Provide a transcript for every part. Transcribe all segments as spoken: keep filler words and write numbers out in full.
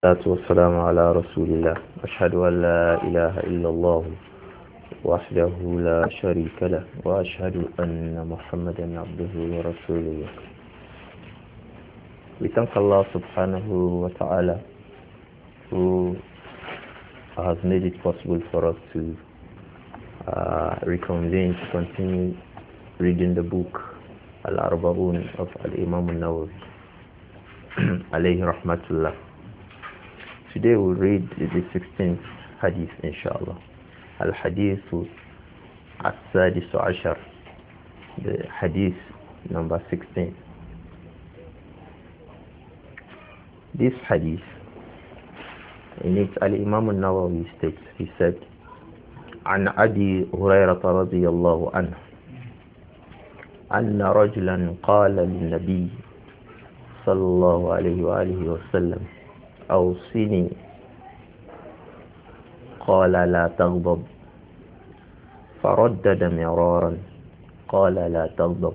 والصلاة والسلام على رسول الله أشهد أن لا إله إلا الله وحده لا شريك له وأشهد أن محمدا عبده ورسوله. We thank Allah subhanahu wa ta'ala who has made it possible for us to uh, reconvene to continue reading the book Al-Arba'un of Al-Imam Al-Nawawi alayhi rahmatullah. Today we'll read the sixteenth hadith inshallah. Al-Hadith As-Sadis Ashar, the hadith number sixteen. This hadith, in it Al-Imam Al-Nawawi states, he said, عن أبي هريرة رضي الله عنه أن رجلا قال للنبي صلى الله عليه وآله وسلم أوصني قال لا تغضب فردد مرارا قال لا تغضب.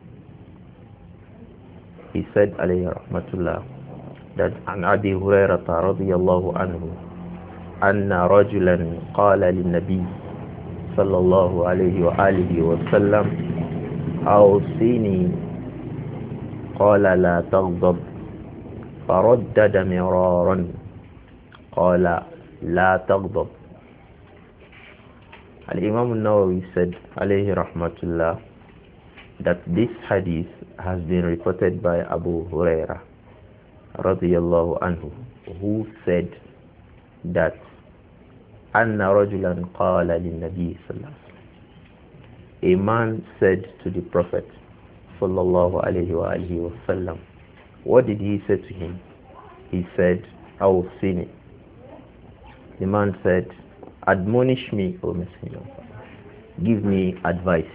He said عليه رحمة الله that عن أبي هريرة رضي الله عنه أن رجلا قال للنبي صلى الله عليه وآله وسلم أوصني قال لا تغضب فردد مرارا قال لا تغضب. Al-Imam Al-Nawawi said alayhi rahmatullah that this hadith has been reported by Abu Hurairah radiyallahu anhu, who said that anna rajulan qala lin-nabi sallallahu alaihi wasallam, a man said to the Prophet sallallahu alayhi wa alihi wa sallam. What did he say to him? He said, Awsini. The man said, admonish me, O Messenger of Allah. Give me advice.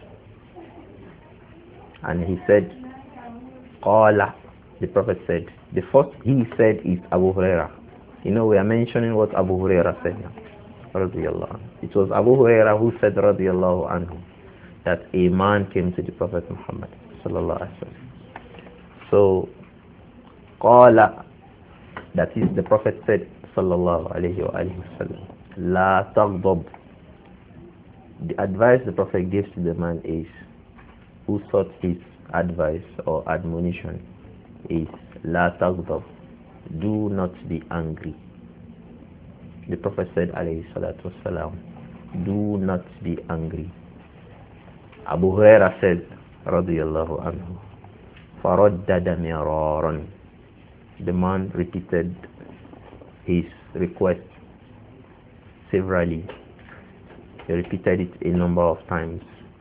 And he said, Qala. The Prophet said, the first he said is Abu Hurairah. You know, we are mentioning what Abu Hurairah said now. Radiyallahu anhu. It was Abu Hurairah who said, Radiyallahu anhu, that a man came to the Prophet Muhammad sallallahu alaihi wasallam. So, Qala, that is, the Prophet said sallallahu alaihi wasallam, La taghdab. The advice the Prophet gives to the man is, who sought his advice or admonition, is La taghdab, do not be angry. The Prophet said alayhi salatu wasalam, do not be angry. Abu Hurairah said radiyallahu anhu, faraddada miraran. The man repeated his request severally. He repeated it a number of times.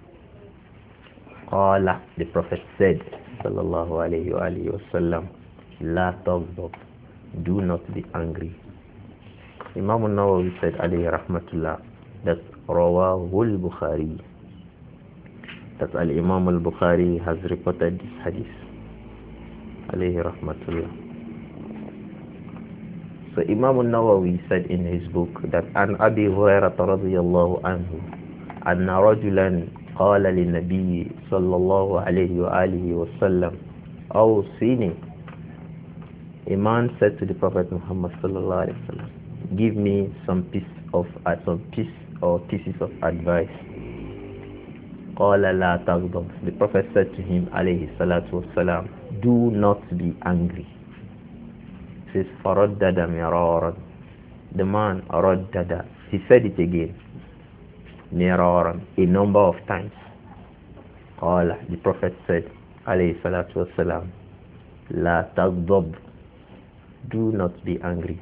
Qala, the Prophet said sallallahu alayhi wa alihi wa sallam, la taghdab, do not be angry. Imam An-Nawawi said alayhi rahmatullah that rawahu al-Bukhari, that al-Imam al-Bukhari has reported this hadith alayhi rahmatullah. So Imam An-Nawawi said in his book that an Abi Hurairah radiyallahu anhu anna rajulan qala lin-nabi sallallahu alayhi wa alihi wa sallam awsini. A man said to the Prophet Muhammad sallallahu alayhi wa sallam, give me some piece of uh, some piece or pieces of advice. Qala la taghdab. The Prophet said to him alayhi salatu wassalam, do not be angry. He says faraddada miraran. The man raddada, he said it again, miraran, a number of times. Qala, the Prophet said alayhi salatu wassalam, la taghdab, do not be angry.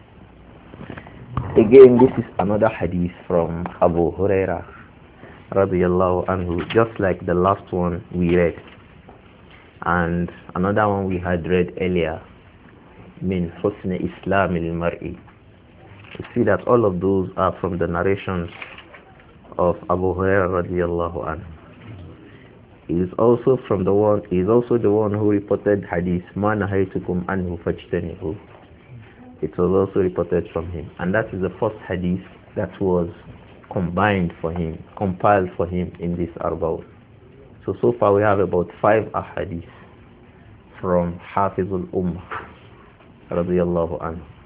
Again, this is another hadith from Abu Hurairah radiyallahu anhu, just like the last one we read and another one we had read earlier, min husn islam al-mar'i. You see that all of those are from the narrations of Abu Hurairah radiyallahu anhu. He is also from the one he is also the one who reported hadith ma nahaytukum anhu fajtanihu. It was also reported from him, and that is the first hadith that was combined for him, compiled for him in this arba'un. So, so far we have about five ahadith from Hafizul Ummah radiyallahu anhu.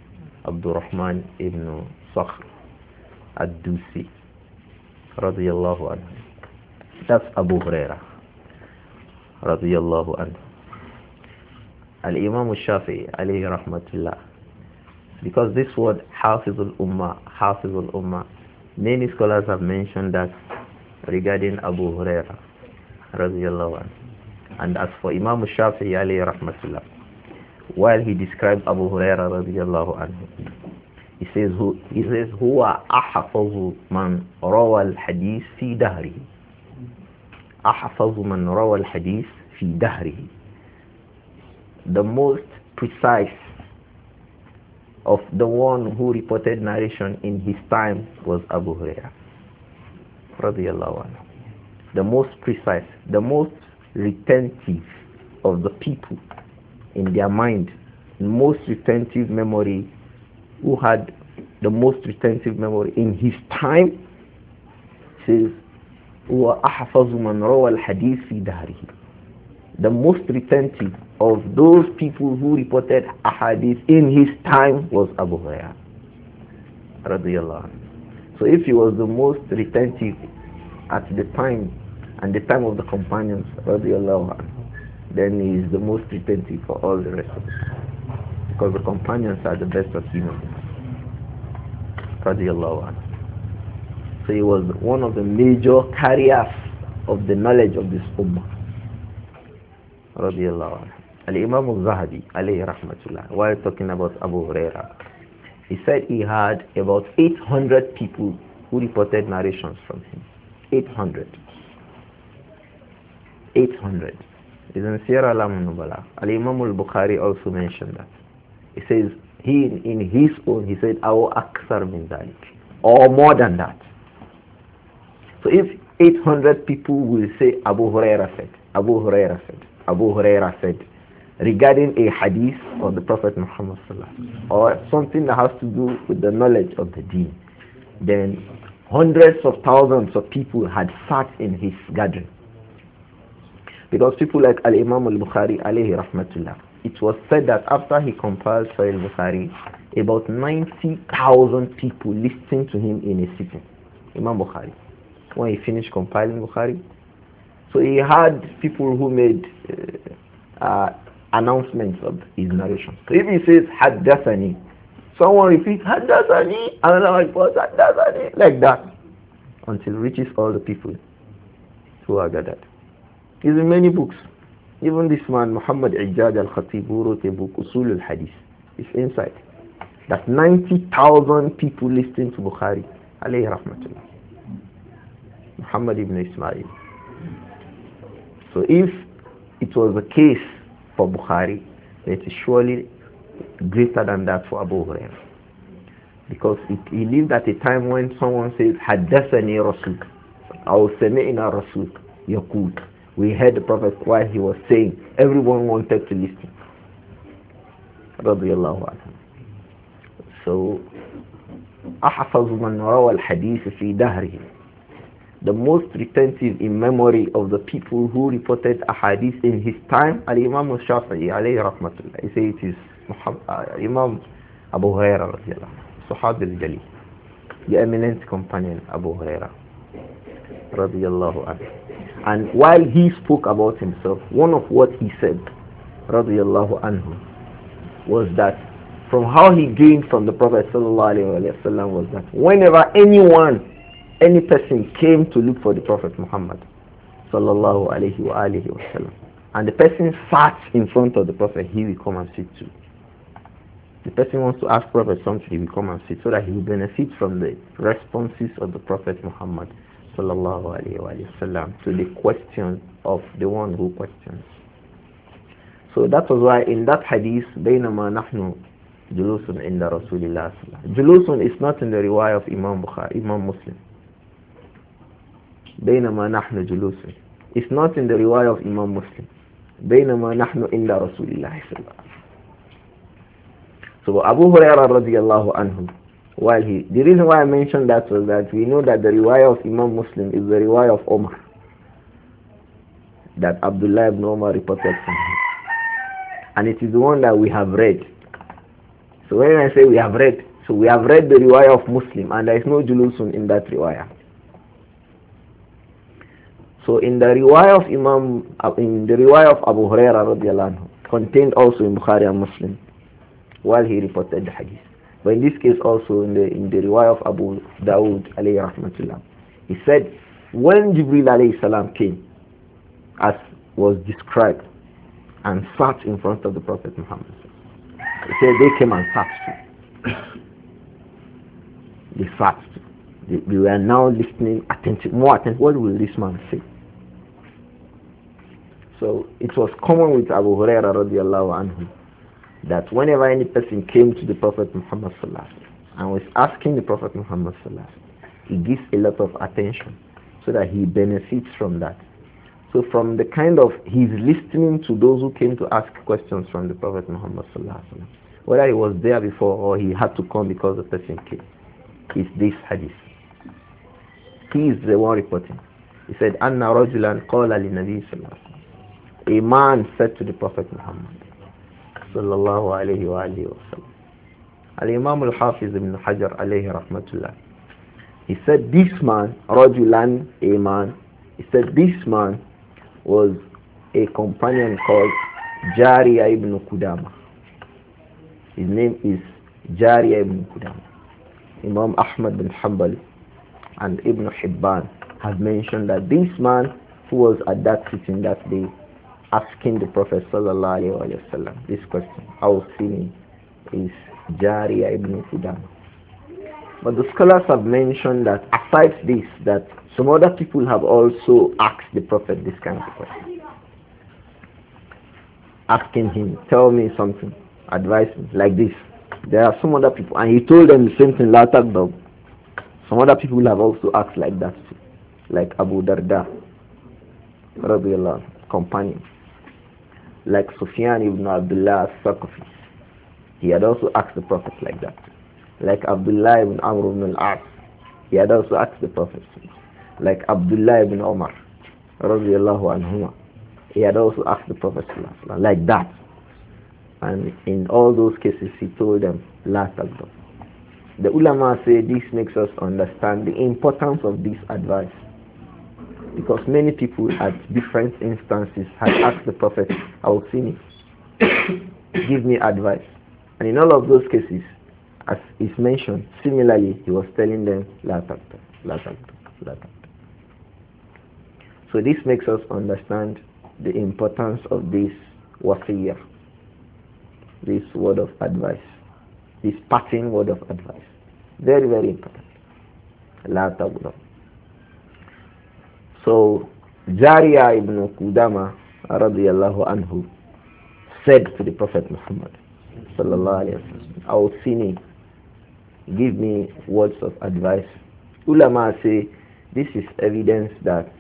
Abdurrahman ibn Sakhr ad-Dusi radiyallahu anhu. That's Abu Huraira radiyallahu anhu. Al-Imam al-Shafi'i alayhi rahmatullah. Because this word Hafizul Ummah, Hafizul Ummah, many scholars have mentioned that regarding Abu Huraira radiyallahu anhu. And as for Imam al-Shafi'i alayhi rahmatullah, while he described Abu Huraira radiyallahu anhu, he says who he says huwa ahfazu man rawa al-hadith fi dahrihi. Ahfazu man rawa al-hadith fi dahrihi. The most precise of the one who reported narration in his time was Abu Huraira radiyallahu anhu. The most precise, the most retentive of the people in their mind, most retentive memory, who had the most retentive memory in his time, says huwa ahfazu man rawa al-hadith fi dahrihi. The most retentive of those people who reported ahadith in his time was Abu Hurairah radiyallahu anhu. So if he was the most retentive at the time and the time of the companions radiyallahu anhu, then he is the most retentive for all the rest of us, because the companions are the best of human beings radiyallahu anhu. So he was one of the major carriers of the knowledge of this ummah radiyallahu anhu. Al-Imam al-Zahabi alayhi rahmatullah, while talking about Abu Huraira, he said he had about eight hundred people who reported narrations from him. eight hundred. eight hundred. It's in Sierra Al-Nubala. Al-Imam al-Bukhari also mentioned that. He says, he in his own, he said, Aw aksar min dhalik, or more than that. So if eight hundred people will say Abu Huraira said, Abu Huraira said, Abu Huraira said, regarding a hadith of the Prophet Muhammad sallallahu alaihi wasallam, or something that has to do with the knowledge of the deen, then hundreds of thousands of people had sat in his gathering. Because people like Al-Imam al-Bukhari alayhi rahmatullah, it was said that after he compiled Sahih al-Bukhari, about ninety thousand people listened to him in a sitting. Imam Bukhari, when he finished compiling Bukhari. So he had people who made uh, uh, announcements of his narration. So if he says Haddathani, someone repeats Haddathani, another one reports Haddathani, like that, until it reaches all the people who are gathered. He's in many books. Even this man, Muhammad Ijad al-Khatib, who wrote a book, Usul al-Hadith, is inside. That ninety thousand people listening to Bukhari, alayhi rahmatullah. Muhammad ibn Ismail. So if it was the case for Bukhari, it is surely greater than that for Abu Hurairah. Because it, he lived at a time when someone says, Haddathani Rasul, or Sami'na Rasul, Yaqul. We heard the Prophet while he was saying, everyone wanted to listen. Radiyallahu anhu. So, أحفظ من روى الحديث في دهره. The most retentive in memory of the people who reported a hadith in his time, Al-Imam al-Shafi'i alayhi rahmatullah. He says it is Muhammad, uh, Imam Abu Hurairah radiyallahu anhu, Sahabi al-Jali, the eminent companion Abu Hurairah radiyallahu anhu. And while he spoke about himself, one of what he said radiyallahu anhu was that from how he gained from the Prophet sallallahu alayhi wa sallam was that whenever anyone any person came to look for the Prophet Muhammad sallallahu alayhi wa alihi wa sallam, and the person sat in front of the Prophet, he will come and sit too. The person wants to ask Prophet something, he will come and sit, so that he will benefit from the responses of the Prophet Muhammad sallallahu alayhi wa sallam to the question of the one who questions. So that was why in that hadith, بينما نحن جلوس عند رسول الله صلى الله عليه وسلم, جلوس is not in the riwayah of Imam Bukhari, Imam Muslim. بينما نحن جلوس, it's not in the riwayah of Imam Muslim. بينما نحن عند رسول الله صلى الله عليه وسلم. So Abu Hurairah radiyallahu anhu, while he, the reason why I mentioned that was that we know that the riwayah of Imam Muslim is the riwayah of Omar, that Abdullah ibn Umar reported from him, and it is the one that we have read. So when I say we have read, so we have read the riwayah of Muslim, and there is no julusun in that riwayah. So in the riwayah of Imam, in the riwayah of Abu Hurairah radiallahu anhu, contained also in Bukhari and Muslim, while he reported the hadith. But in this case also in the in the riwayah of Abu Dawood alayhi rahmatullah, he said when Jibril alayhi salam came, as was described, and sat in front of the Prophet Muhammad, he said they came and sat too. They sat too. They, they were now listening attentive, more attentive. What will this man say? So it was common with Abu Hurairah radiallahu anhu that whenever any person came to the Prophet Muhammad sallallahu alaihi wasallam and was asking the Prophet Muhammad sallallahu alaihi wasallam, he gives a lot of attention so that he benefits from that. So from the kind of, he's listening to those who came to ask questions from the Prophet Muhammad sallallahu alaihi wasallam, whether he was there before or he had to come because the person came. Is this hadith. He is the one reporting. He said, Anna rajulan qala li nabi sallallahu alaihi wasallam. A man said to the Prophet Muhammad sallallahu alayhi wa alayhi wa sallam. Al-Imam al-Hafiz ibn Hajar alayhi rahmatullah. He said this man, rajulan, a man, he said this man was a companion called Jariya ibn Qudama. His name is Jariya ibn Qudama. Imam Ahmad bin Hanbal and Ibn Hibban have mentioned that this man who was at that sitting that day asking the Prophet sallallahu alaihi wasallam this question, our seen is Jariya ibn Qudama. But the scholars have mentioned that aside this, that some other people have also asked the Prophet this kind of question, asking him, tell me something, advise me, like this. There are some other people, and he told them the same thing, la taghdab. Some other people have also asked like that too, like Abu Darda radiyallahu anhu, companion, like Sufyan ibn Abdullah al-Thaqafi. He had also asked the Prophet like that. Like Abdullah ibn Amr ibn al-As. He had also asked the Prophet. Like Abdullah ibn Umar radiyallahu anhuma. He had also asked the Prophet like that. And in all those cases he told them, La taghdab. The ulama say this makes us understand the importance of this advice. Because many people at different instances had asked the Prophet, I will see it. Give me advice. And in all of those cases, as is mentioned, similarly, he was telling them, La taghdab, la taghdab, la taghdab. So this makes us understand the importance of this wasiyah, this word of advice, this parting word of advice. Very, very important. La taghdab. So, Jariya ibn Qudama radiyallahu anhu said to the Prophet Muhammad sallallahu alayhi wa sallam, Awsini, give me words of advice. Ulama say this is evidence that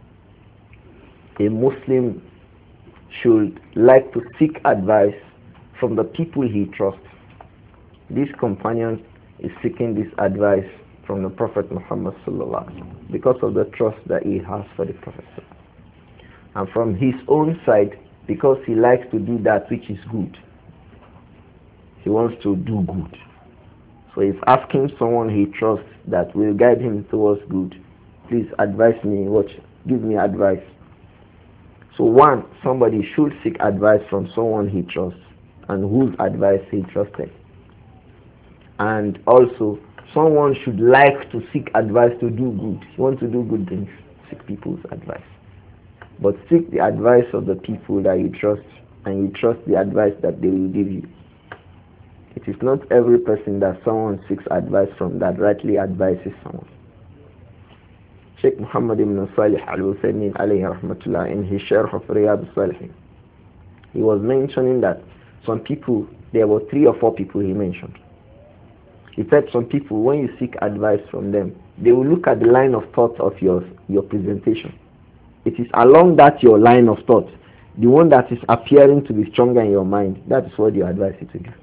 a Muslim should like to seek advice from the people he trusts. This companion is seeking this advice from the Prophet Muhammad sallallahu alaihi wasallam because of the trust that he has for the Prophet, and from his own side because he likes to do that which is good. He wants to do good, so he's asking someone he trusts that will guide him towards good. Please advise me. What? Give me advice. So one, somebody should seek advice from someone he trusts and whose advice he trusted. And also, someone should like to seek advice to do good. You want to do good things, seek people's advice. But seek the advice of the people that you trust, and you trust the advice that they will give you. It is not every person that someone seeks advice from that rightly advises someone. Sheikh Muhammad ibn Salih al-Uthaymeen alayhi rahmatullah, in his Sharh of Riyadh al-Salihin, he was mentioning that some people, there were three or four people he mentioned. He said some people, when you seek advice from them, they will look at the line of thought of your, your presentation. It is along that your line of thought, the one that is appearing to be stronger in your mind, that is what you advise you to do.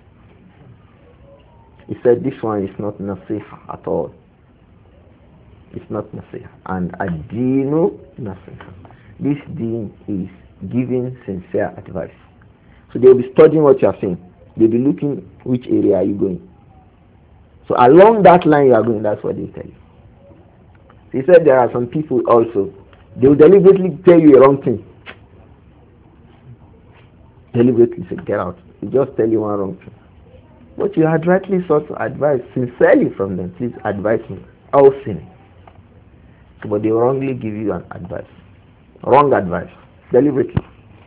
He said this one is not nasiha at all. It's not nasiha. And ad-deenu nasiha. This deen is giving sincere advice. So they will be studying what you are saying. They'll be looking which area are you going. So along that line you are going, that's what they tell you. He said there are some people also, they will deliberately tell you a wrong thing. Deliberately say, get out. They just tell you one wrong thing. But you had rightly sought advice sincerely from them. Please advise me. I'll sin. So, but they wrongly give you an advice. Wrong advice. Deliberately.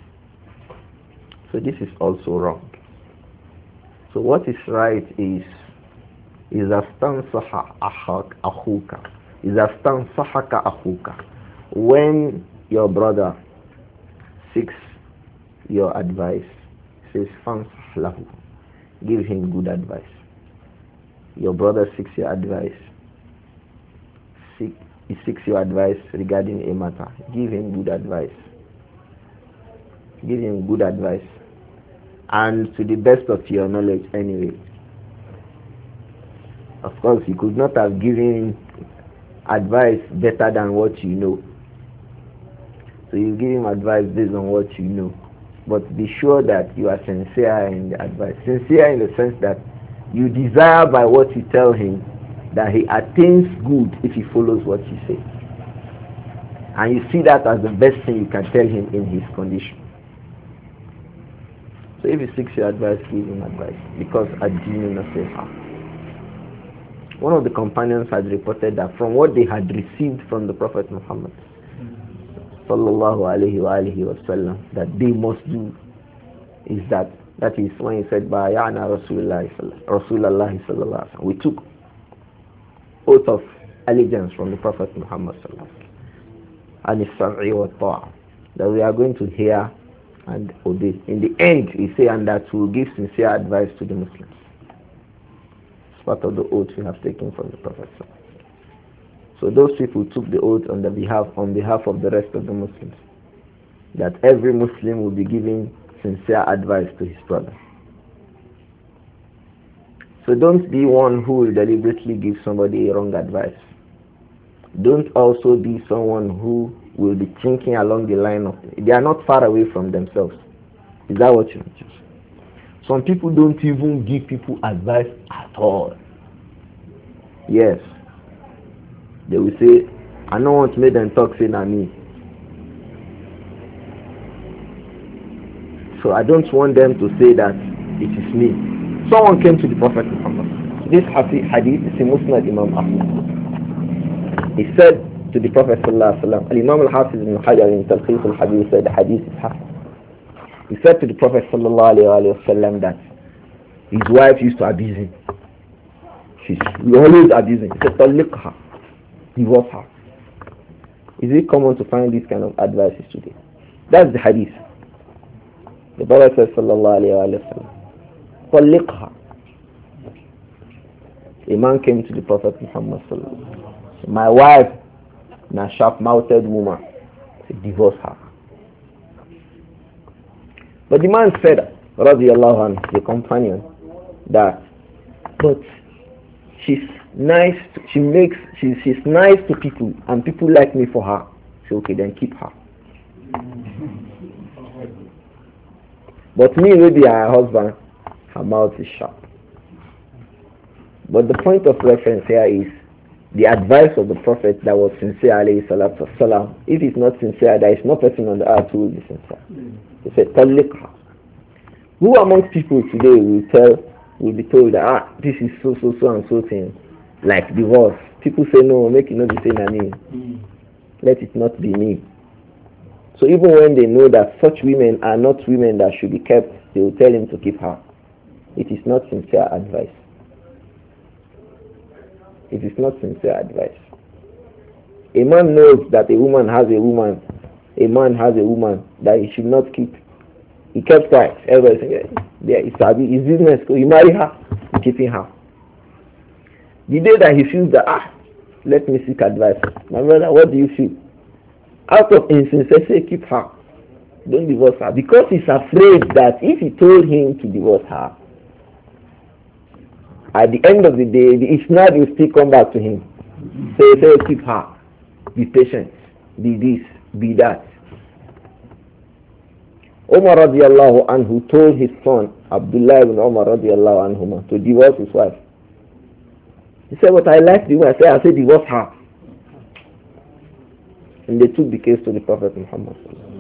So this is also wrong. So what is right is is astansaha akhuka. Is astansahaka akhuka. When your brother seeks your advice, says fansah lahu. Give him good advice. Your brother seeks your advice. Seek, he seeks your advice regarding a matter. Give him good advice. Give him good advice. And to the best of your knowledge anyway. Of course, you could not have given advice better than what you know. So you give him advice based on what you know. But be sure that you are sincere in the advice. Sincere in the sense that you desire by what you tell him that he attains good if he follows what you say. And you see that as the best thing you can tell him in his condition. So if he seeks your advice, give him advice. Because ad-dinu nasiha. One of the companions had reported that from what they had received from the Prophet Muhammad sallallahu alayhi wa alihi wa sallam, that they must do is that, that is when he said, Bayana Rasulullah sallallahu alayhi wa sallam. We took oath of allegiance from the Prophet Muhammad sallallahu alayhi wa sallam, and his sam'i wa ta'a, that we are going to hear and obey. In the end, he said, and that we will give sincere advice to the Muslims. It's part of the oath we have taken from the Prophet sallallahu alayhi wa sallam. So those people took the oath on the behalf on behalf of the rest of the Muslims, that every Muslim will be giving sincere advice to his brother. So don't be one who will deliberately give somebody a wrong advice. Don't also be someone who will be thinking along the line of, they are not far away from themselves. Is that what you mean? Some people don't even give people advice at all. Yes. They will say, I don't want to make them talk say na me. So I don't want them to say that it is me. Someone came to the Prophet Muhammad. This hadith is in Musnad Imam Ahmad. He said to the Prophet sallallahu alaihi wasallam, Al-Imam al-Hafiz ibn Hajar in Talqis al-Hadith said the hadith is hasan. He said to the Prophet sallallahu alaihi wasallam that his wife used to abuse him. She's always abusing. He said, Talliqha. Divorce her. Is it common to find these kind of advices today? That's the hadith. The Prophet says, sallallahu alayhi wa sallam, Talliqha. A man came to the Prophet Muhammad sallallahu alayhi wa sallam. My wife, a sharp-mouthed woman, said, divorce her. But the man said, radiyallahu anhu, the companion, that, but she's nice, to, she makes, she, she's nice to people, and people like me for her. So okay, then keep her. But me, maybe her husband, her mouth is sharp. But the point of reference here is the advice of the Prophet that was sincere, alayhi salatu wasalam. If it's not sincere, there is no person on the earth who will be sincere. He said, Talliqha. Who amongst people today will tell, will be told that, ah, this is so, so, so, and so thing, like divorce. People say, no, make it not be saying me. Mm. Let it not be me. So even when they know that such women are not women that should be kept, they will tell him to keep her. It is not sincere advice. It is not sincere advice. A man knows that a woman has a woman, a man has a woman that he should not keep. He kept quiet. Everybody said, yeah, it's his business. You marry her, you're keeping her. The day that he feels that, ah, let me seek advice. My brother, what do you feel? Out of insincerity, keep her. Don't divorce her. Because he's afraid that if he told him to divorce her, at the end of the day, the isnad will still come back to him. So he said, keep her. Be patient. Be this. Be that. Umar radiallahu anhu told his son, Abdullah ibn Umar radiallahu anhuma, to divorce his wife. He said, but I like the woman. I said, I said, divorce her. And they took the case to the Prophet Muhammad.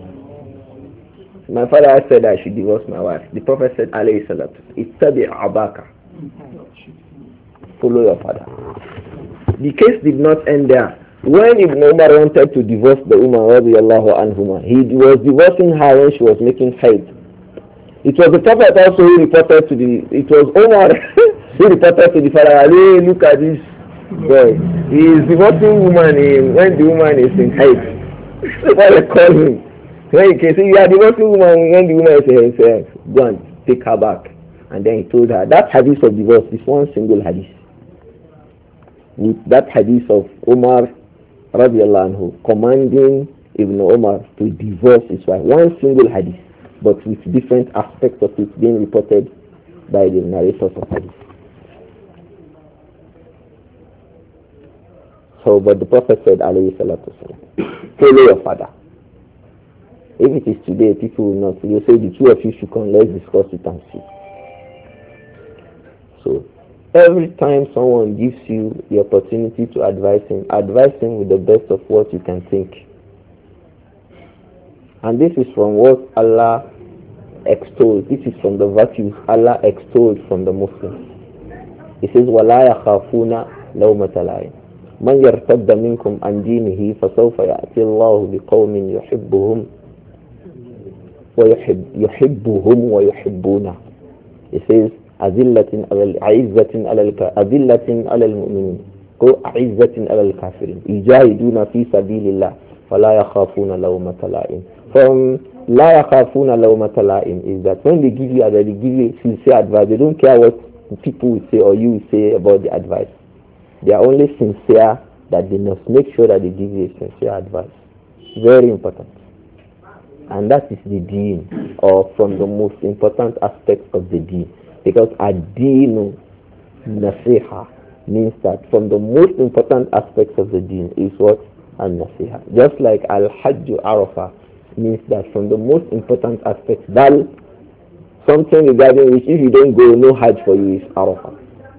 My father said I should divorce my wife. The Prophet said, alayhi salatu, ittabi' abaka. Follow your father. The case did not end there. When Ibn Umar wanted to divorce the woman, radiallahu anhuma, he was divorcing her when she was making haid. It was the Prophet also who reported to the, it was Umar who reported to the father, hey, look at this boy. He is divorcing woman in, when the woman is in haid. So why they call him? When he can say, you are divorcing woman when the woman is in haid, go and take her back. And then he told her, that hadith of divorce is one single hadith. With that hadith of Umar radiallahu anhu commanding Ibn Umar to divorce his wife, one single hadith, but with different aspects of it being reported by the narrators of hadith. So, but the Prophet said, alayhi salatu wasalam, follow your father. If it is today, people will not. You say the two of you should come, let's discuss it and see. So, every time someone gives you the opportunity to advise him, advise him with the best of what you can think. And this is from what Allah extolled. This is from the virtues Allah extolled from the Muslims. He says, وَلَا يَخَافُونَ لَوْمَةَ لَائِمٍ مَنْ يَرْتَدَّ مِنْكُمْ عَنْ دِينِهِ فَسَوْفَ يَأْتِي اللَّهُ بِقَوْمٍ يُحِبُّهُمْ ويحب يحبهم ويحبونه. He says, أذلة على عزة على أذلة على المؤمنين عزة على الكافرين يجاهدون في سبيل الله فلا يخافون لومة لائم. From لا يخافون لومة لائم is that when they give you advice, they give you sincere advice. They don't care what people will say or you will say about the advice. They are only sincere, that they must make sure that they give you sincere advice. Very important. And that is the deen, or from the most important aspects of the deen. Because ad-deenu nasiha means that from the most important aspects of the deen is what? Al-nasiha. Just like al-hajju arafah means that from the most important aspects, that something regarding which if you don't go, no hajj for you is arafah.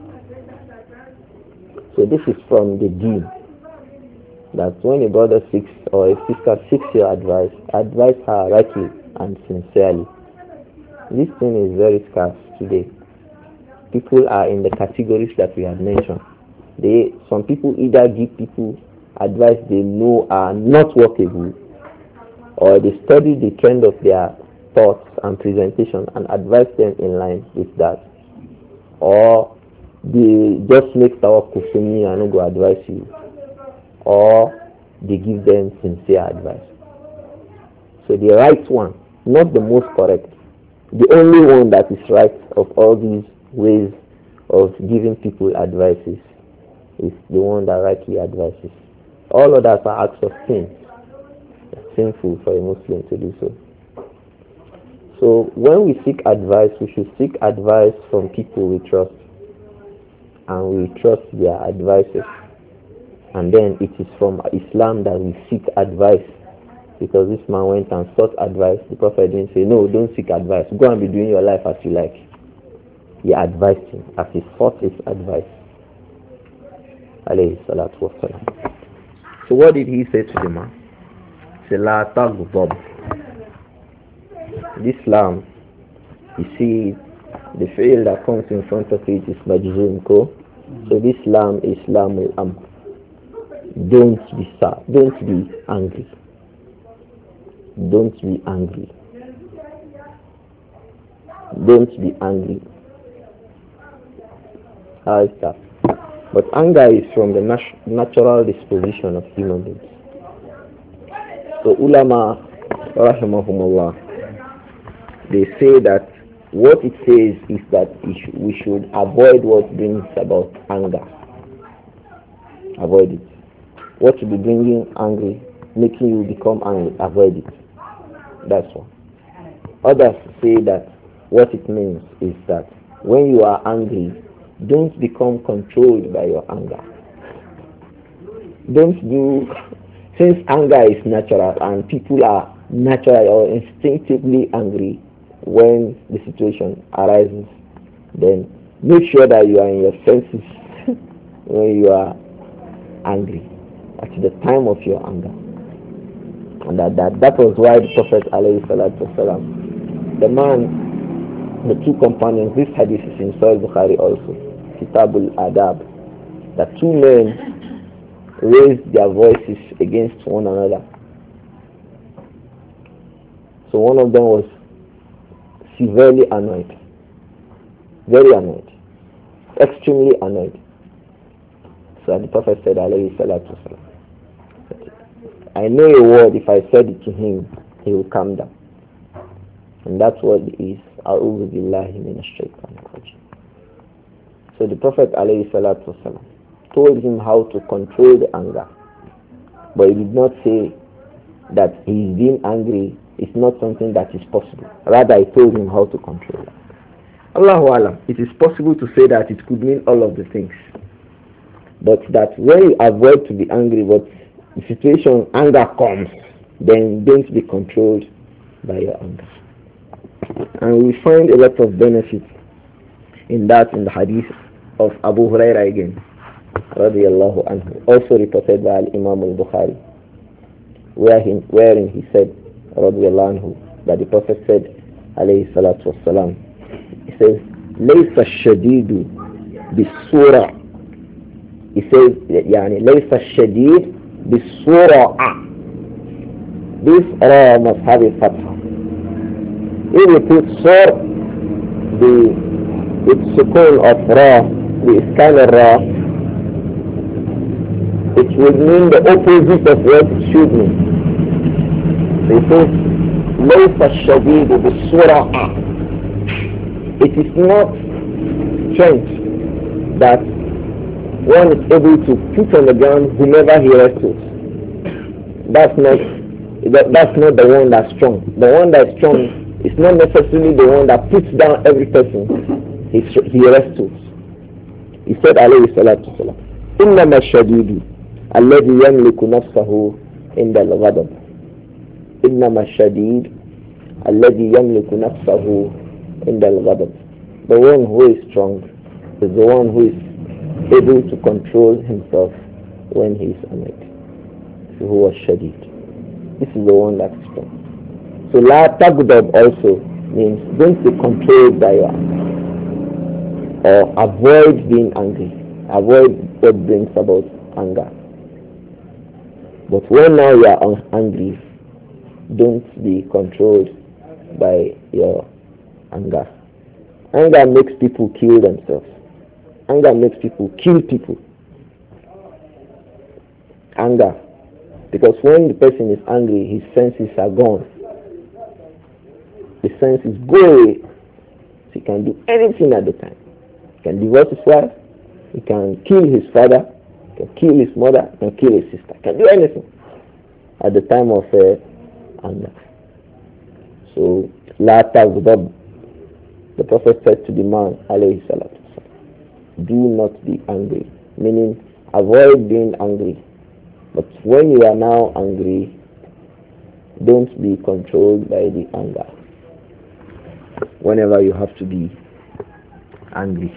So this is from the deen. That when a brother seeks or a sister seeks your advice, advise her rightly and sincerely. This thing is very scarce today. People are in the categories that we have mentioned. They, some people either give people advice they know are not workable, or they study the trend of their thoughts and presentation and advise them in line with that, or they just make tawakkuf to me and not go advise you, or they give them sincere advice. So the right one, not the most correct, the only one that is right of all these ways of giving people advices is the one that rightly advises. All others are acts of sin. It's sinful for a Muslim to do so. So when we seek advice, we should seek advice from people we trust, and we trust their advices. And then it is from Islam that we seek advice. Because this man went and sought advice, the Prophet didn't say, no, don't seek advice. Go and be doing your life as you like. He advised him as he sought his advice. Alayhi salatu wasalam. So what did he say to the man? He said, La taghdab. This lam, you see, the fi'l that comes in front of it is majzoom ko. So this lam is lam al-amr. Don't be sad. Don't be angry. Don't be angry. Don't be angry. How is that? But anger is from the nat natural disposition of human beings. So ulama, rahimahumullah, they say that what it says is that we should avoid what brings about anger. Avoid it. What should be bringing angry, making you become angry, avoid it. That's one. Others say that what it means is that when you are angry, don't become controlled by your anger. Don't do, since anger is natural and people are naturally or instinctively angry, when the situation arises, then make sure that you are in your senses when you are angry, at the time of your anger. And that, that, that was why the Prophet ﷺ, the man, the two companions, this hadith is in Sahih Bukhari also, Kitabul Adab, that two men raised their voices against one another. So one of them was severely annoyed, very annoyed, extremely annoyed. So the Prophet said, alayhi salatu wasalam, I know a word, if I said it to him, he will calm down. And that's what it is. A'udhu billahi minash shaitanir rajim. So the Prophet alayhi salatu wasalam told him how to control the anger. But he did not say that his being angry is not something that is possible. Rather, he told him how to control it. Allahu Alam, it is possible to say that it could mean all of the things. But that when you avoid to be angry, but the situation, anger comes, then don't be controlled by your anger. And we find a lot of benefits in that in the hadith of Abu Huraira again, radiyallahu anhu, also reported by Imam al-Bukhari, where he, wherein he said, radiyallahu anhu, that the Prophet said, alayhi salatu wassalam, he says, ليس الشديد بالسرعة. He says, يعني ليس الشديد بالسرعة. This ra must have a fatha. If you put sur, the its sukun of ra, the iskan of ra, it would mean the opposite of what it should mean. So it says, ليس الشديد بالسرعة. It is not strength that one is able to put on the ground whomever he wrestles. That's not that, that's not the one that's strong. The one that's strong is not necessarily the one that puts down every person he, he wrestles. He said, alayhi salatu wasalam, إنما الشديد الذي يملك نفسه عند الغضب. إنما الشديد الذي يملك نفسه عند الغضب. The one who is strong is the one who is able to control himself when he is annoyed. So who was shadid. This is the one that's strong. So la taghdab also means don't be controlled by your anger, or avoid being angry. Avoid what brings about anger. But when now you are angry, don't be controlled by your anger. Anger makes people kill themselves. Anger makes people kill people. Anger. Because when the person is angry, his senses are gone. His senses go away. So he can do anything at the time. He can divorce his wife. He can kill his father. He can kill his mother. He can kill his sister. He can do anything at the time of uh, anger. So, la taghdab. The Prophet said to the man, alayhi salatu wasalam, do not be angry. Meaning, avoid being angry. But when you are now angry, don't be controlled by the anger. Whenever you have to be angry.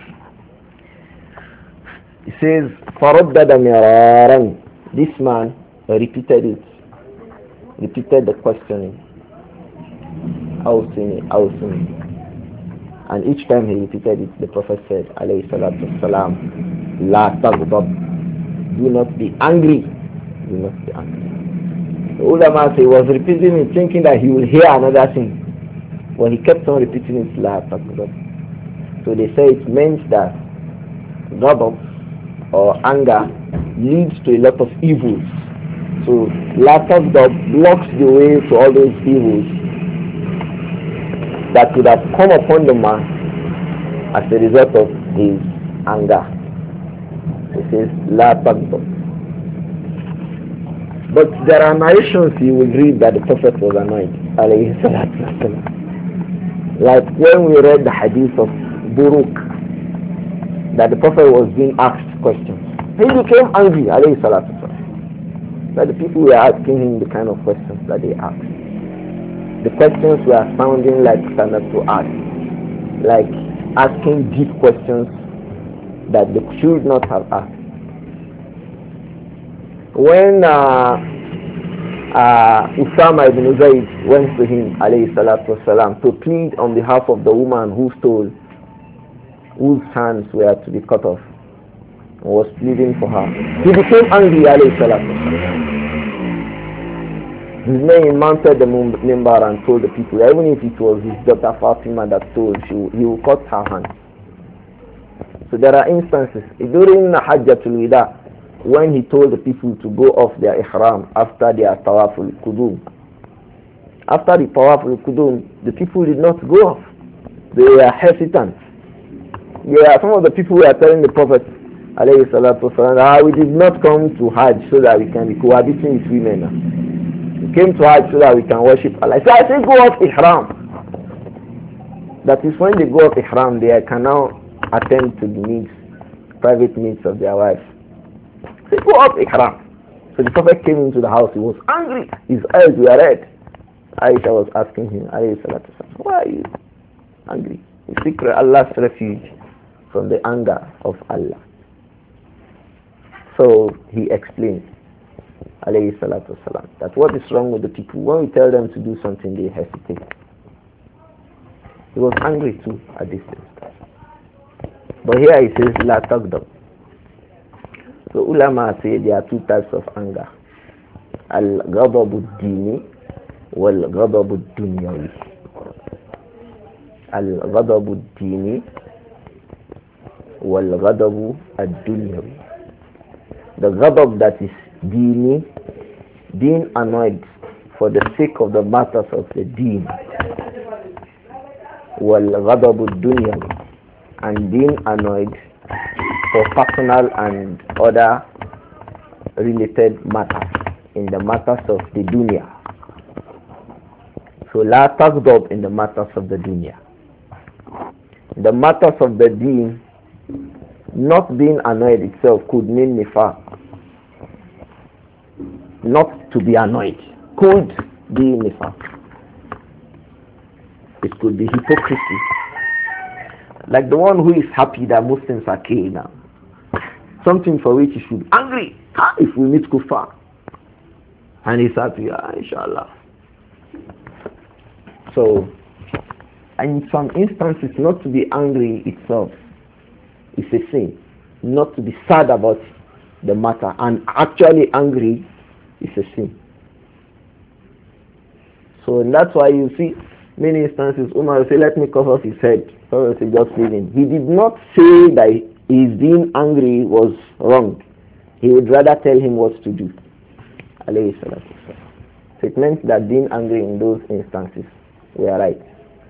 He says, فَرَدَّدَ مِرَارًا. This man repeated it. Repeated the questioning. Awsini, awsini. And each time he repeated it, the Prophet said, alayhi salatu wasalam, la taghdab. Do not be angry. Do not be angry. The ulama say he was repeating it, thinking that he will hear another thing. But he kept on repeating it, la taghdab. So they say it meant that ghadab or anger leads to a lot of evils. So la taghdab blocks the way to all those evils that would have come upon the man as a result of his anger. It says, La taghdab. But there are narrations you will read that the Prophet was annoyed, alayhi salatu wasalam. Like when we read the hadith of Buruk, that the Prophet was being asked questions. He became angry, alayhi salatu wasalam. That the people were asking him the kind of questions that they asked. The questions were sounding like standard to ask, like asking deep questions that they should not have asked. When uh, uh, Usama ibn Zayd went to him, alayhi salatu wasalam, to plead on behalf of the woman who stole, whose hands were to be cut off, and was pleading for her, he became angry, alayhi salatu wasalam. His man mounted the mimbar and told the people, even if it was his daughter Fatima that stole, she, he will cut her hand. So there are instances during Hajjatul Wida when he told the people to go off their ihram after their tawaful qudum. After the tawaful qudum, the people did not go off. They were hesitant. Yeah, some of the people were telling the Prophet, alayhi salatu wasalam, ah, we did not come to Hajj so that we can be cohabiting with women now. We came to Hajj so that we can worship Allah. So I say go off ihram. That is when they go off ihram, they can now attend to the needs, private needs of their wives. They go off ihram. So the Prophet came into the house, he was angry, his eyes were red. Aisha was asking him, alayhi salatu wasalam, why are you angry? You seek Allah's refuge from the anger of Allah. So he explained, alayhi salatu wasalam, that what is wrong with the people, when we tell them to do something, they hesitate. He was angry too at this time. But here he says, la tagdab. So ulama say there are two types of anger. Al-ghadabu ad-dini wal-ghadabu ad-dunyawi. Al-ghadabu ad-dini wal-ghadabu ad-dunyawi. The ghadab that is dini, being annoyed for the sake of the matters of the deen, wal-ghadabu ad-dunyawi, and being annoyed for personal and other related matters in the matters of the dunya. So la taghdab in the matters of the dunya. In the matters of the deen, not being annoyed itself could mean nifaq. Not to be annoyed could be nifaq. It could be hypocrisy. Like the one who is happy that Muslims are killed now. Something for which he should be angry ah, if we meet kuffar. And he's happy, ah, inshallah. So, in some instances, not to be angry itself is a sin. Not to be sad about the matter and actually angry is a sin. So that's why you see many instances, Umar will say, let me cut off his head. So will say, just leave him. He did not say that his being angry was wrong. He would rather tell him what to do. Alayhi salatu wasalam. So it meant that being angry in those instances were right.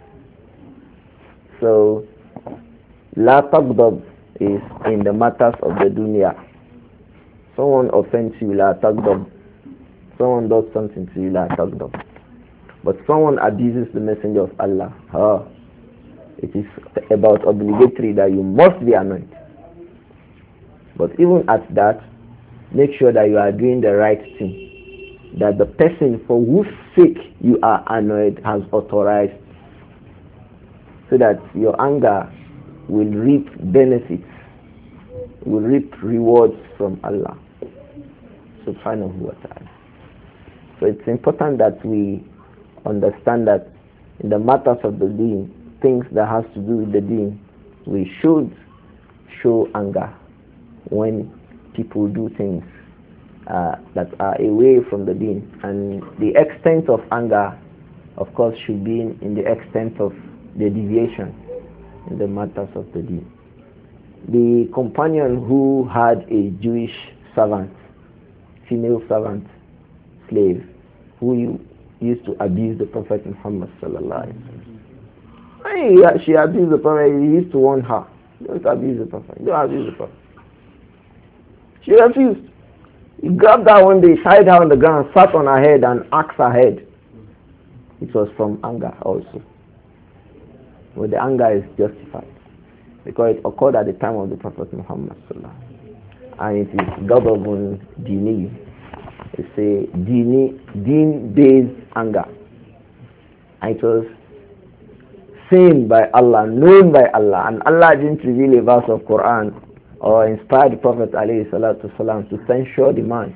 So, la taghdab is in the matters of the dunya. Someone offends you, la taghdab. Someone does something to you, la taghdab. But someone abuses the messenger of Allah. Ah, it is about obligatory that you must be annoyed. But even at that, make sure that you are doing the right thing. That the person for whose sake you are annoyed has authorized. So that your anger will reap benefits, will reap rewards from Allah subhanahu wa ta'ala. So it's important that we understand that in the matters of the deen, things that has to do with the deen, we should show anger when people do things uh, that are away from the deen. And the extent of anger, of course, should be in, in the extent of the deviation in the matters of the deen. The companion who had a Jewish servant, female servant, slave, who used to abuse the Prophet Muhammad sallallahu alaihi wasallam. She abused the Prophet. He used to warn her, don't abuse the Prophet. Don't abuse the Prophet. She refused. He grabbed her one day, tied her on the ground, sat on her head and axed her head. It was from anger also. But the anger is justified because it occurred at the time of the Prophet Muhammad sallallahu alaihi wasallam. And it is Ghadabun Dini. It's a dini, deen-based anger. And it was seen by Allah, known by Allah, and Allah didn't reveal a verse of Quran or inspire the Prophet alayhi salatu wasalam to censure the man.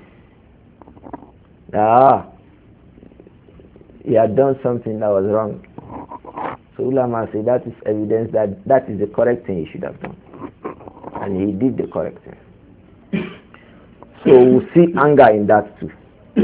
Ah, he had done something that was wrong. So ulama say that is evidence that that is the correct thing he should have done. And he did the correct thing. So we see anger in that too.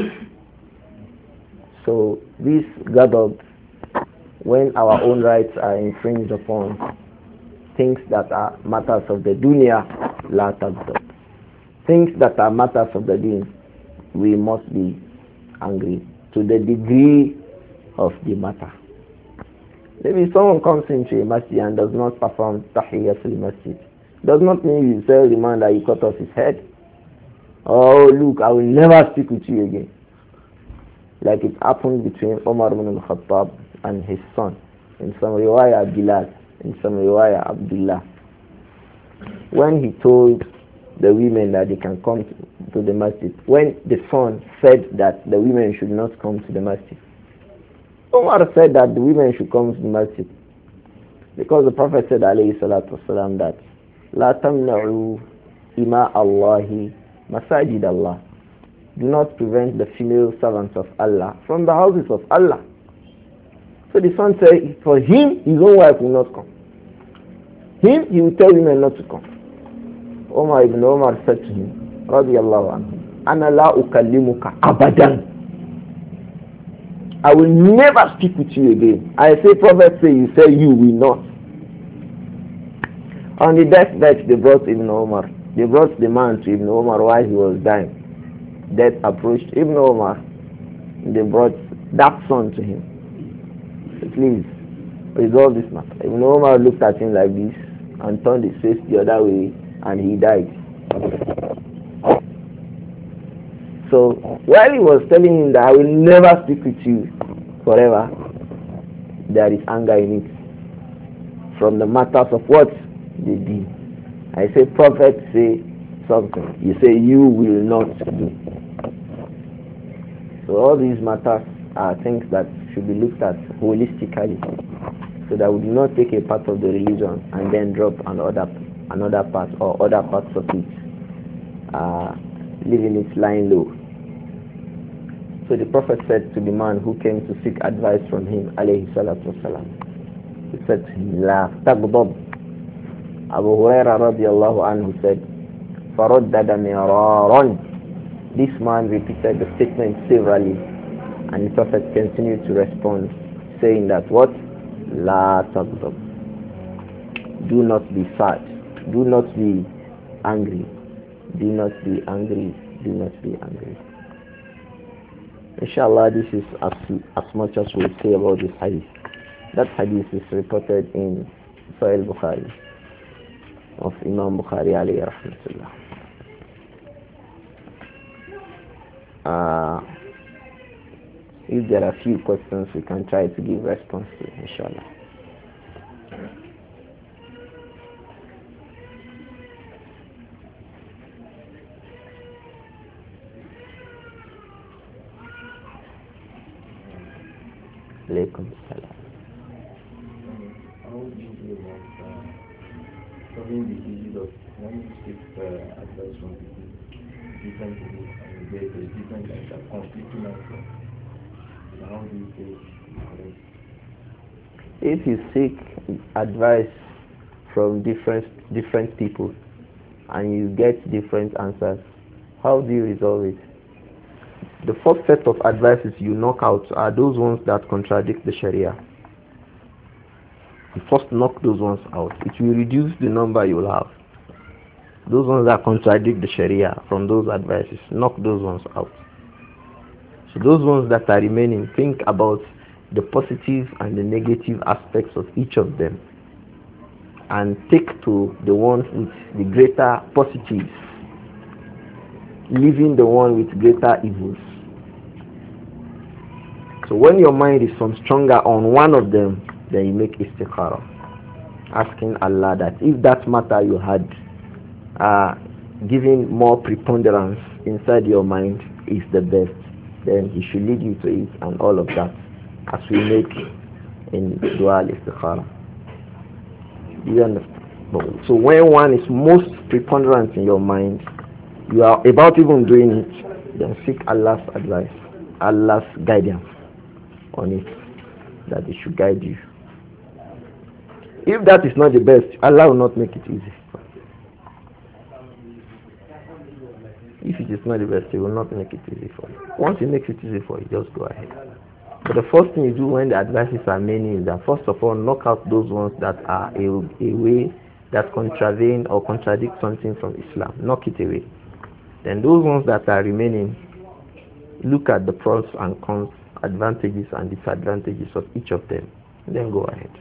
So this gathered when our own rights are infringed upon, things that are matters of the dunya, la taghdab. Things that are matters of the deen, we must be angry to the degree of the matter. Maybe someone comes into a masjid and does not perform tahiyyatul masjid. Does not mean you tell the man that you cut off his head. Oh, look, I will never speak with you again. Like it happened between Umar ibn al-Khattab and his son. In some riwayah, Bilal. In some riwayah, Abdullah. When he told the women that they can come to, to the masjid, when the son said that the women should not come to the masjid, Umar said that the women should come to the masjid. Because the Prophet said, alayhi salatu wasalam, that La tamna'u ima Allahi masajid Allah. Do not prevent the female servants of Allah from the houses of Allah. So the son said, for him, his own wife will not come. Him, he will tell women not to come. Umar ibn Umar said to him, radiyallahu anhu, Ana la ukallimuka abadan. I will never speak with you again. I say, Prophet say, you say you will not. On the deathbed, they brought Ibn Umar. They brought the man to Ibn Umar while he was dying. Death approached Ibn Umar. They brought that son to him. Please, resolve this matter. Ibn Umar looked at him like this and turned his face the other way, and he died. So, while he was telling him that I will never speak with you forever, there is anger in it. From the matters of what they did. I say, Prophet say something. You say, you will not do. So all these matters are things that should be looked at holistically, so that we do not take a part of the religion and then drop another another part or other parts of it, uh, leaving it lying low. So the Prophet said to the man who came to seek advice from him, alayhi salatu wasalam, he said to him, La taghdab. Abu Huraira radiallahu anhu said, فَرَدَّدَ مِرَارًا. This man repeated the statement severally, and the Prophet continued to respond, saying that what? La taghdab. Do not be sad. Do not be angry. Do not be angry. Do not be angry. Inshallah, this is as, as much as we'll say about this hadith. That hadith is reported in Sahih Bukhari of Imam Bukhari alayhi rahmatullah. Uh, if there are few questions, we can try to give response to, inshallah. Alaykum salam. How would you do about uh, solving the issue of when you seek uh, advice from people, different people, and there is different like that conflicting answers? How do you say it? If you seek advice from different different people and you get different answers, how do you resolve it? The first set of advices you knock out are those ones that contradict the Sharia. You first knock those ones out. It will reduce the number you will have. Those ones that contradict the Sharia from those advices, knock those ones out. So those ones that are remaining, think about the positive and the negative aspects of each of them, and take to the ones with the greater positives, leaving the one with greater evils. So when your mind is some stronger on one of them, then you make istikhara, asking Allah that if that matter you had uh, giving more preponderance inside your mind is the best, then He should lead you to it, and all of that, as we make in dua al-istikhara. You understand? So when one is most preponderant in your mind, you are about even doing it, then seek Allah's advice, Allah's guidance on it, that it should guide you. If that is not the best, Allah will not make it easy. If it is not the best, He will not make it easy for you. Once He makes it easy for you, just go ahead. But the first thing you do when the advices are many is that first of all, knock out those ones that are a, a way that contravene or contradict something from Islam. Knock it away. Then those ones that are remaining, look at the pros and cons, advantages and disadvantages of each of them. Then go ahead.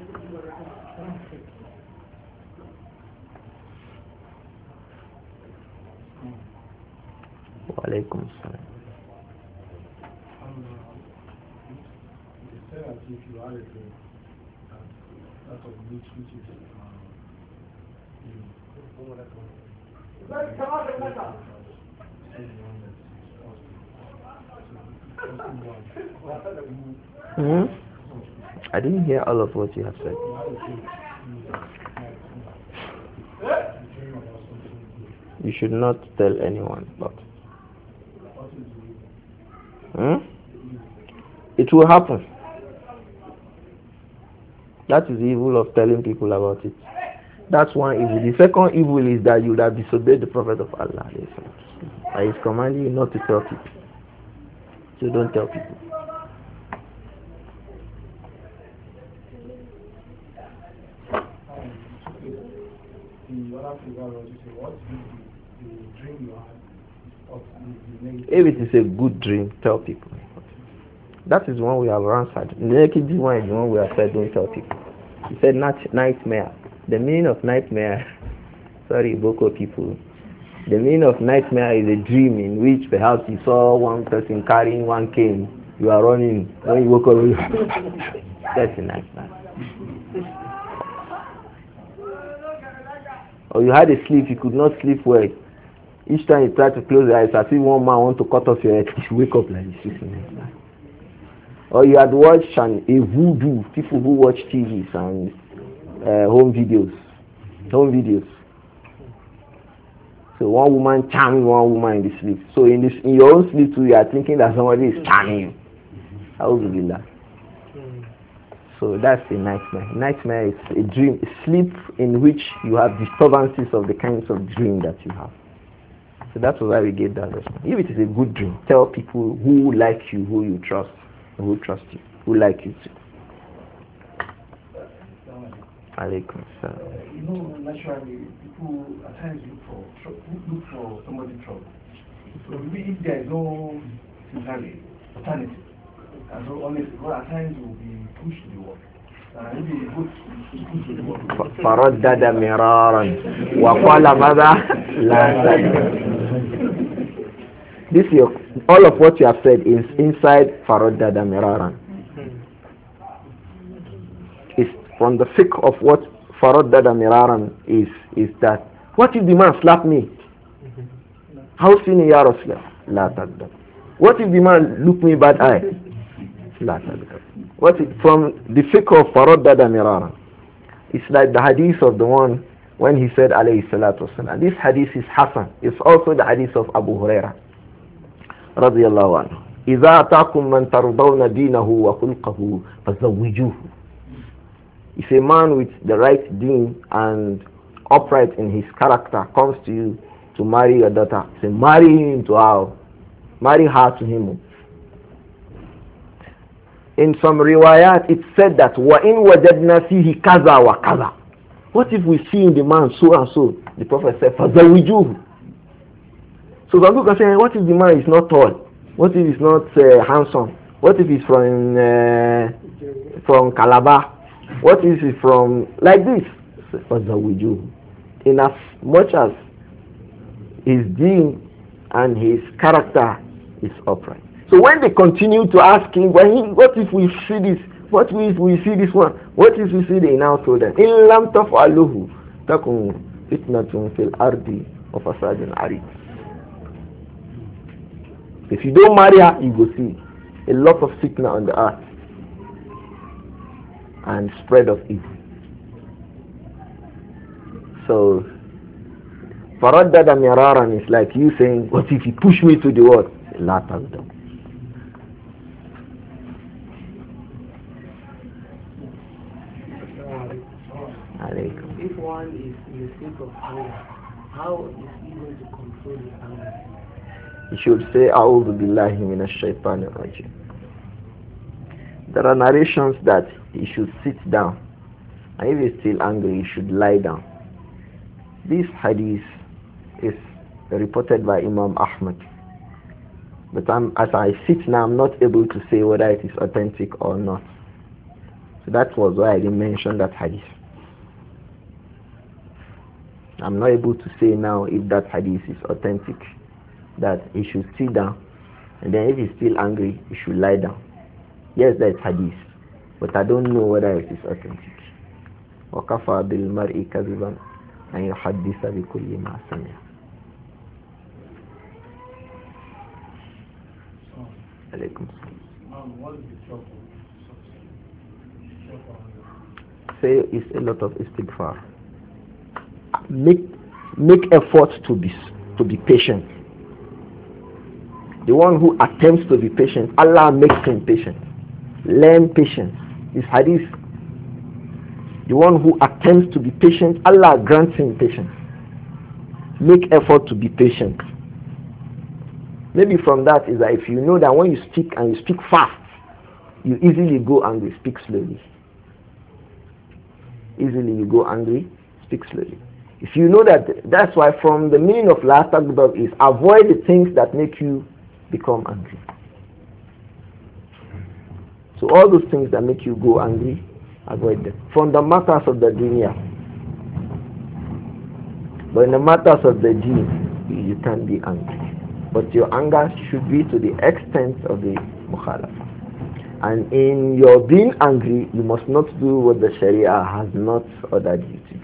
Wa alaikum salam. If you are a lot of meat which is hmm? I didn't hear all of what you have said. You should not tell anyone about it. Hmm? It will happen. That is the evil of telling people about it. That's one evil. The second evil is that you would have disobeyed the Prophet of Allah. I is commanding you not to tell people. So don't tell people. If it is a good dream, tell people. That is one we have answered. The naked one is the one we have said don't tell people. He said not nightmare. The meaning of nightmare, sorry, Boko people. The meaning of nightmare is a dream in which perhaps you saw one person carrying one cane. You are running. When you woke up, that's a nightmare. Or you had a sleep, you could not sleep well. Each time you try to close your eyes, as if one man wants to cut off your head, you wake up like this. Or you had watched an, a voodoo, people who watch T Vs and uh, home videos, home videos. So one woman charming one woman in the sleep. So in this, in your own sleep too, you are thinking that somebody is charming you. How will you that? So that's a nightmare. Nightmare is a dream, a sleep in which you have disturbances of the kinds of dream that you have. So that's why we get that response. If it is a good dream, tell people who like you, who you trust, who trust you, who like you too. Alaikum salam. You know, naturally, people at times look for tr- look for somebody trouble. So maybe if there is no alternative, alternative, and so honestly, well, at times you will be pushed to the wall. فردد مرارا وقال ماذا لا تدري. This is all of what you have said is inside فردد مرارا. It's from the fiqh of what فردد مرارا is is that what if the man slap me? How seen ya Rasulullah? لا تدري. What if the man look me bad eye? لا تدري. What is from the fiqh of Faraddada Mirara? It's like the hadith of the one when he said alayhi salatu wasalam. This hadith is Hasan. It's also the hadith of Abu Huraira radiyallahu anhu. إِذَا أَتَاكُمْ مَنْ تَرْضَوْنَ دِينَهُ وَخُلْقَهُ فَزَوِّجُوهُ. If a man with the right deen and upright in his character comes to you to marry your daughter, say marry him to her. Marry her to him. In some riwayat, it said that وَإِنْ وَجَدْنَا فِيهِ كَذَا وَكَذَا. What if we see in the man so and so? The Prophet said, فَزَوِّجُوهُ. So some people are saying, what if the man is not tall? What if he's not uh, handsome? What if he's from uh, from Calabar? What if he's from like this? فَزَوِّجُوهُ. In as much as his deen and his character is upright. So when they continue to ask him, well, he, what if we see this? What if we see this one? What if we see the now told them? In lam taf'aluhu takun fitnatun fil ardi wa fasadun arid. If you don't marry her, you go see a lot of fitna on the earth. and spread of it. So, فَرَدَّدَ مِرَارًا is like you saying, what if you push me to the word? لَا تَغْضَبْ. If one is in a state of anger, how is he going to control his anger? He should say, أعوذ بالله من الشيطان الرجيم. There are narrations that he should sit down, and if he's still angry, he should lie down. This hadith is reported by Imam Ahmad. But I'm, as I sit now, I'm not able to say whether it is authentic or not. So that was why I didn't mention that hadith. I'm not able to say now if that hadith is authentic, that he should sit down, and then if he's still angry, he should lie down. Yes, that is hadith, but I don't know whether it is authentic. وَكَفَى بِالْمَرْءِ كَذِبًا أَنْ يُحَدِّثَ بِكُلِّ مَا سَمِعَ. Alaykum salam. Say it's a lot of istighfar. Make make effort to be to be patient. The one who attempts to be patient, Allah makes him patient. Learn patience. This hadith. The one who attempts to be patient, Allah grants him patience. Make effort to be patient. Maybe from that is that if you know that when you speak and you speak fast, you easily go angry, speak slowly. Easily you go angry, speak slowly. If you know that, that's why from the meaning of la taghdab is avoid the things that make you become angry. So all those things that make you go angry, avoid them. From the matters of the dunya. But in the matters of the deen, you can't be angry. But your anger should be to the extent of the mukhalafa. And in your being angry, you must not do what the Sharia has not ordered you to do.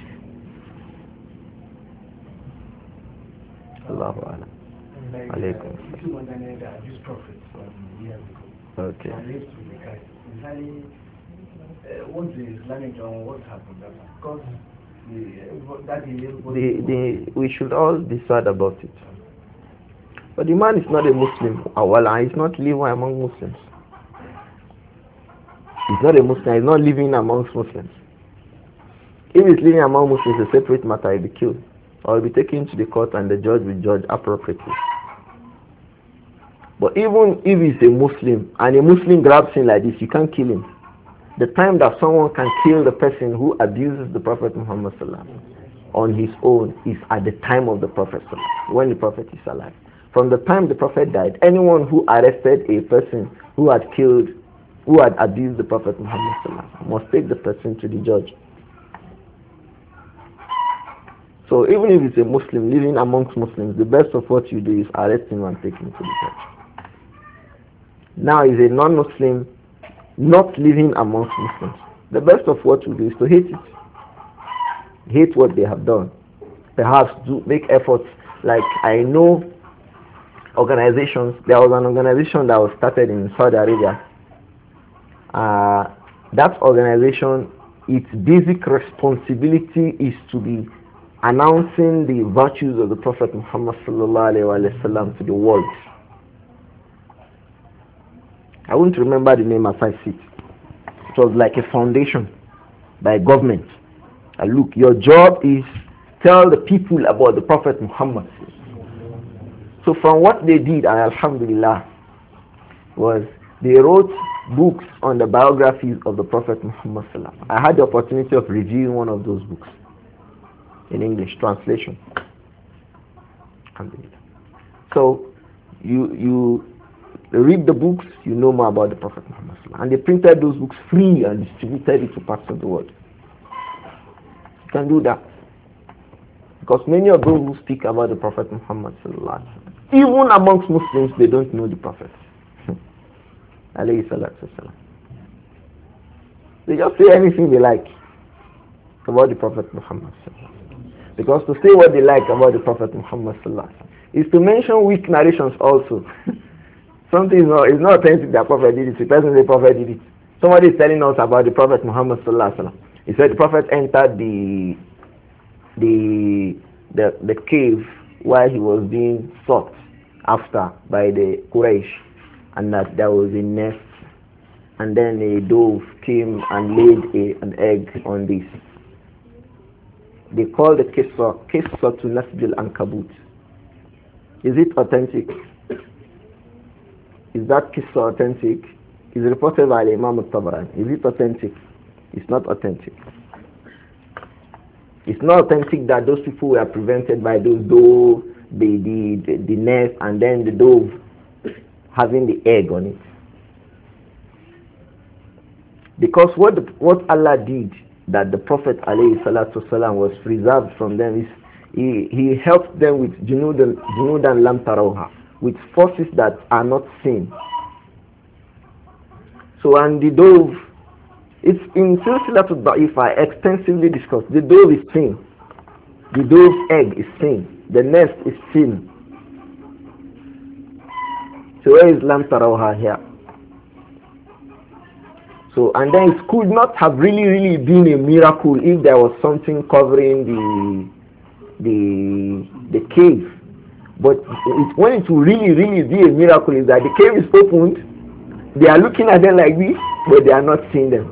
Allahu Akbar. Alaykum. Okay. Once the Islamic on what happened, because the, the, we should all be sad about it. But the man is not a Muslim. Well, he's not living among Muslims. He's not a Muslim. He's not living amongst Muslims. If he's living among Muslims, it's a separate matter. He'll be killed. Or he'll be taken to the court and the judge will judge appropriately. But even if he's a Muslim and a Muslim grabs him like this, you can't kill him. The time that someone can kill the person who abuses the Prophet Muhammad on his own is at the time of the Prophet when the Prophet is alive. From the time the Prophet died, anyone who arrested a person who had killed, who had abused the Prophet Muhammad must take the person to the judge. So even if it's a Muslim living amongst Muslims, the best of what you do is arrest him and take him to the judge. Now is a non-Muslim not living amongst Muslims. The best of what you do is to hate it. Hate what they have done. Perhaps do make efforts. Like I know organizations, there was an organization that was started in Saudi Arabia. Uh, that organization, its basic responsibility is to be announcing the virtues of the Prophet Muhammad sallallahu alaihi wasallam to the world. I won't remember the name as I see it. It was like a foundation by government. And look, your job is tell the people about the Prophet Muhammad. So from what they did, and alhamdulillah, was they wrote books on the biographies of the Prophet Muhammad. I had the opportunity of reviewing one of those books in English translation. Alhamdulillah. So you you read the books, you know more about the Prophet Muhammad. And they printed those books free and distributed it to parts of the world. You can do that. Because many of those who speak about the Prophet Muhammad, even amongst Muslims, they don't know the Prophet. Alayhi salatu wasalam. They just say anything they like about the Prophet Muhammad. Because to say what they like about the Prophet Muhammad is to mention weak narrations also. Something is not, is not authentic that Prophet did it. The person say Prophet did it. Somebody is telling us about the Prophet Muhammad sallallahu alaihi wasallam. He said the Prophet entered the the the the cave while he was being sought after by the Quraysh, and that there was a nest, and then a dove came and laid a, an egg on this. They call the Qissa Qissa to Nasjil Ankabut. Is it authentic? Is that Qissa authentic? Is reported by Imam al-Tabarani. Is it authentic? It's not authentic. It's not authentic that those people were prevented by those dove, the, the, the, the nest, and then the dove having the egg on it. Because what the, what Allah did, that the Prophet alayhi salatu wasalam was preserved from them, is he, he helped them with junudan, junudan lam tarawha, with forces that are not seen. So, and the dove, it's in Silsilatul Da'ifa extensively discussed. The dove is seen. The dove's egg is seen. The nest is seen. So where is Lam Tarawha here? So, and then it could not have really, really been a miracle if there was something covering the the the cave. But it, when it will really, really be a miracle is that the cave is opened. They are looking at them like this, but they are not seeing them.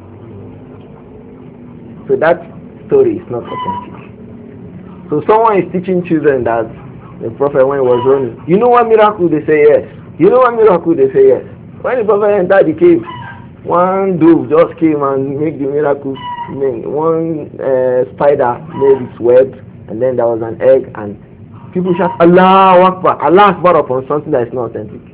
So that story is not authentic. So someone is teaching children that the Prophet, when he was running, you know what miracle? They say yes. You know what miracle? They say yes. When the Prophet entered the cave, one dove just came and made the miracle. One uh, spider made its web, and then there was an egg, and people shout, Allah Akbar, Allah Akbar upon something that is not authentic.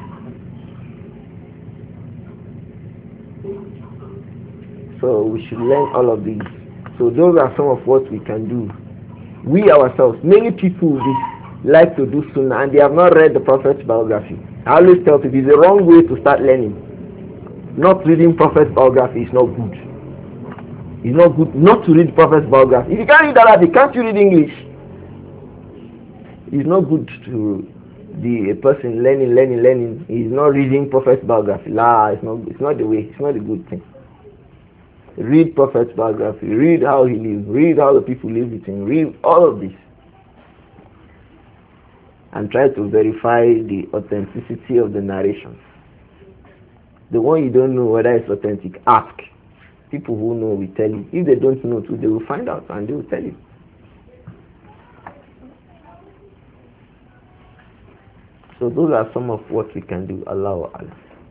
So we should learn all of these. So those are some of what we can do. We ourselves, many people they like to do sunnah and they have not read the Prophet's biography. I always tell people it's the wrong way to start learning. Not reading Prophet's biography is not good. It's not good not to read Prophet's biography. If you can't read Arabic, can't you read English? It's not good to be a person learning, learning, learning. He's not reading Prophet's biography. La, it's not. It's not the way. It's not a good thing. Read Prophet's biography. Read how he lived. Read how the people live with him. Read all of this, and try to verify the authenticity of the narrations. The one you don't know whether it's authentic, ask. People who know will tell you. If they don't know too, they will find out and they will tell you. So those are some of what we can do. Allahu Akbar.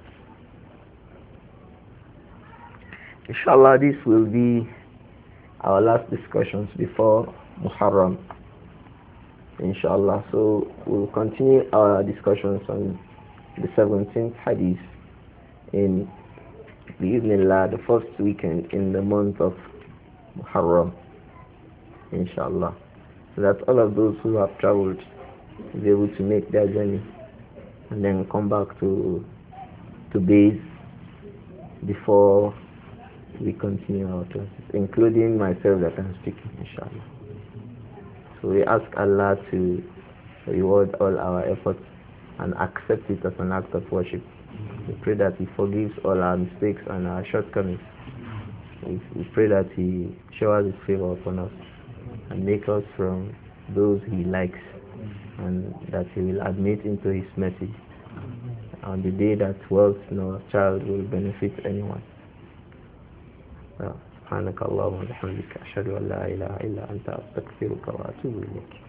Inshallah, this will be our last discussions before Muharram. Inshallah. So we'll continue our discussions on the seventeenth hadith in Bi'idhnillah, the first weekend in the month of Muharram. Inshallah. So that all of those who have traveled will be able to make their journey and then come back to to base before we continue our classes, including myself that I'm speaking, inshallah. So we ask Allah to reward all our efforts and accept it as an act of worship. We pray that He forgives all our mistakes and our shortcomings. We, we pray that He showers His favor upon us and make us from those He likes, and that He will admit into His mercy on the day that wealth nor child will benefit anyone. سبحانك اللهم وبحمدك أشهد أن لا إله إلا أنت أستغفرك وأتوب إليك.